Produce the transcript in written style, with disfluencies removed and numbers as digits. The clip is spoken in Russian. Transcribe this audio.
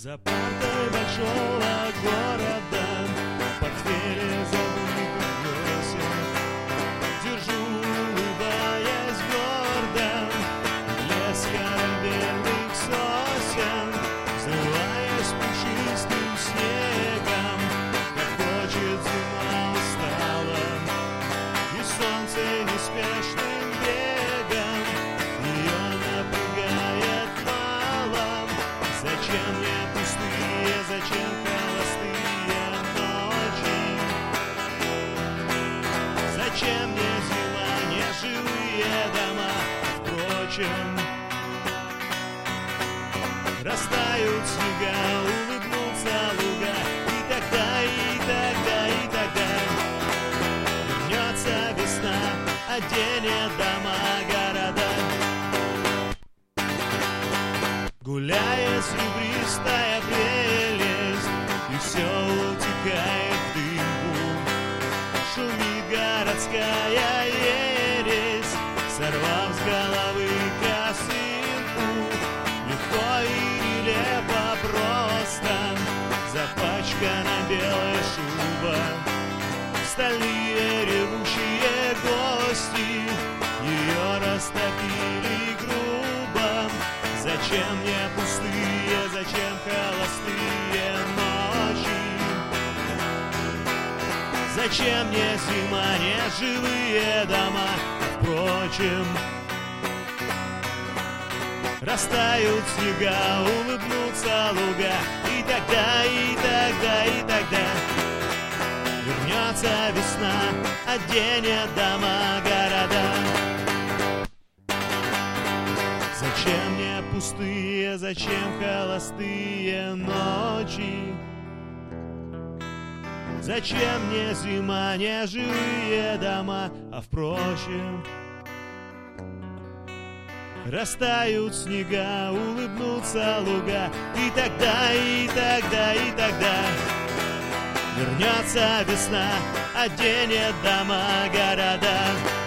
За партой большого города, в портфеле забытых песен, держу, улыбаясь гордо, лес корабельных сосен, взрываясь пушистым снегом, как хочет зима устала, и солнце неспешным бегом ее напрягает мало. Зачем мне пустые, зачем холостые ночи? Зачем мне зима, неживые дома? Впрочем, растают снега, улыбнутся луга, и тогда, и тогда, и тогда вернется весна, оденет дома, города. Гуляет серебристая прелесть, и все утекает в дымку. Шумит городская ересь, сорвав с головы косынку. Легко и нелепо просто запачкана белая шуба. Стальные ревущие гости ее растопили грубо. Зачем мне пустые, зачем холостые ночи? Зачем мне зима, неживые дома? Впрочем, растают снега, улыбнутся луга, и тогда, и тогда, и тогда вернется весна, оденет дома, города. Зачем мне пустые, зачем холостые ночи? Зачем мне зима, неживые дома? А впрочем, растают снега, улыбнутся луга, и тогда, и тогда, и тогда вернется весна, оденет дома, города.